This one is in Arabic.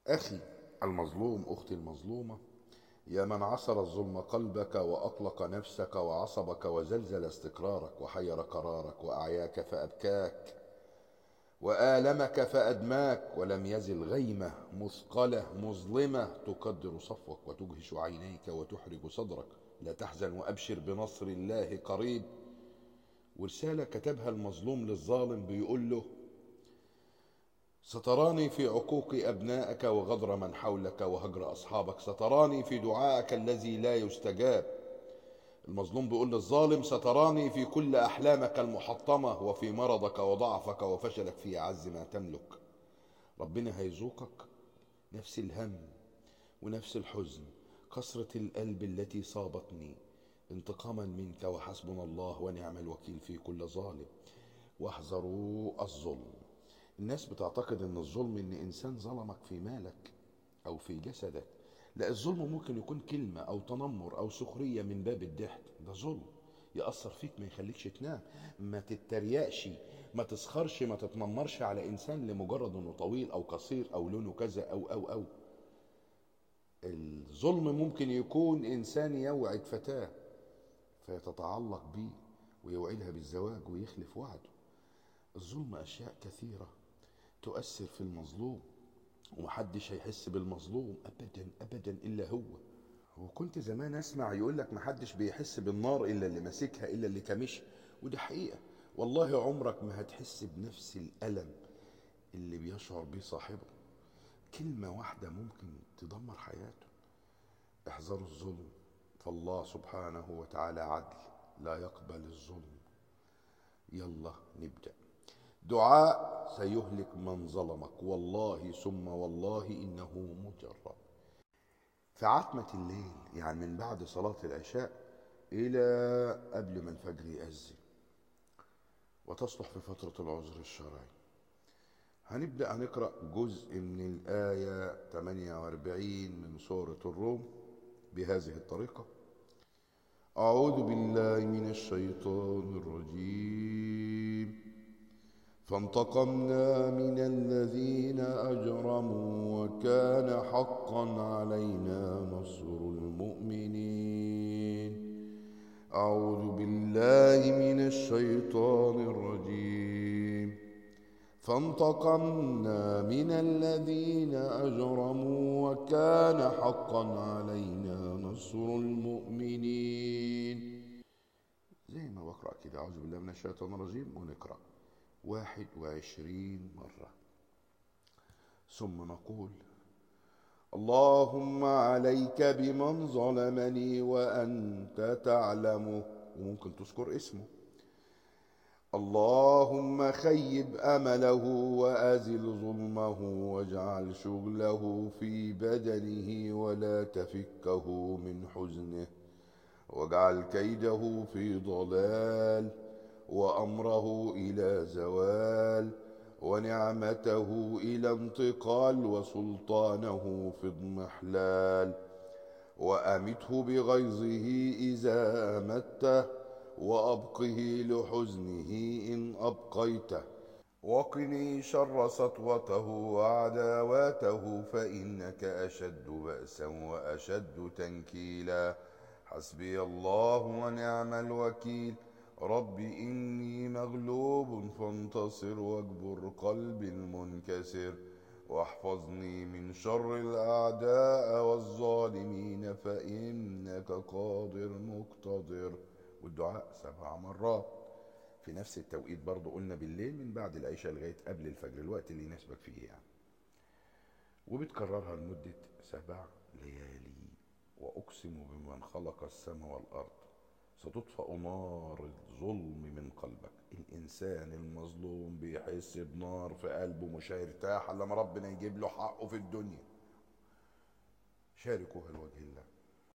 أخي المظلوم، أختي المظلومة، يا من عصر الظلم قلبك وأطلق نفسك وعصبك وزلزل استقرارك وحير قرارك وأعياك فأبكاك وآلمك فأدماك، ولم يزل غيمة مثقلة مظلمة تقدر صفوك وتجهش عينيك وتحرج صدرك. لا تحزن وأبشر بنصر الله قريب. ورسالة كتبها المظلوم للظالم بيقول له: ستراني في عقوق أبنائك وغدر من حولك وهجر أصحابك، ستراني في دعائك الذي لا يستجاب. المظلوم بيقول للظالم: ستراني في كل أحلامك المحطمة وفي مرضك وضعفك وفشلك في أعز ما تملك. ربنا هيذوقك نفس الهم ونفس الحزن، كسرة القلب التي صابتني انتقاما منك، وحسبنا الله ونعم الوكيل في كل ظالم. واحذروا الظلم. الناس بتعتقد ان الظلم ان انسان ظلمك في مالك او في جسدك. لا، الظلم ممكن يكون كلمة او تنمر او سخرية من باب الضحك، ده ظلم يأثر فيك ما يخليكش تنام. ما تتريقش، ما تسخرش، ما تتنمرش على انسان لمجرد انه طويل او قصير او لونه كذا او. الظلم ممكن يكون انسان يوعد فتاة فيتتعلق بيه ويوعدها بالزواج ويخلف وعده. الظلم اشياء كثيرة تؤثر في المظلوم، ومحدش هيحس بالمظلوم ابدا ابدا الا هو. وكنت زمان اسمع يقول لك محدش بيحس بالنار الا اللي ماسكها، الا اللي كمشها. ودي حقيقة. والله عمرك ما هتحس بنفس الألم اللي بيشعر بيه صاحبه. كلمة واحدة ممكن تدمر حياته. احذروا الظلم، فالله سبحانه وتعالى عدل لا يقبل الظلم. يلا نبدأ. دعاء سيهلك من ظلمك، والله ثم والله إنه مجرب. في عتمة الليل، يعني من بعد صلاة العشاء إلى قبل ما الفجر يأذن، وتصلح في فترة العذر الشرعي. هنبدأ نقرأ جزء من الآية 48 من سورة الروم بهذه الطريقة: أعوذ بالله من الشيطان الرجيم. فانتقمنا من الذين أجرموا وكان حقا علينا نصر المؤمنين. أعوذ بالله من الشيطان الرجيم. فانتقمنا من الذين أجرموا وكان حقا علينا نصر المؤمنين. زي ما بقرأ كده أعوذ بالله من الشيطان الرجيم، ونقرأ 21 مرة، ثم نقول: اللهم عليك بمن ظلمني وأنت تعلمه، وممكن تذكر اسمه. اللهم خيب أمله وأزل ظلمه واجعل شغله في بدنه ولا تفكه من حزنه، واجعل كيده في ضلال وأمره إلى زوال ونعمته إلى انتقال وسلطانه في اضمحلال، وأمته بغيظه إذا أمته وأبقه لحزنه إن أبقيته، وقني شر سطوته وعداواته فإنك أشد بأسا وأشد تنكيلا. حسبي الله ونعم الوكيل. رب إني مغلوب فانتصر واجبر قلبي المنكسر، واحفظني من شر الأعداء والظالمين فإنك قادر مقتدر. والدعاء 7 مرات في نفس التوقيت برضو، قلنا بالليل من بعد العشاء لغاية قبل الفجر، الوقت اللي يناسبك فيه يعني. وبتكررها لمدة 7 ليالي. وأقسم بمن خلق السماء والأرض ستطفأ نار الظلم من قلبك. الإنسان المظلوم بيحس بنار في قلبه، مش هيرتاح إلا لما ربنا يجيب له حقه في الدنيا. شاركوها لوجه الله.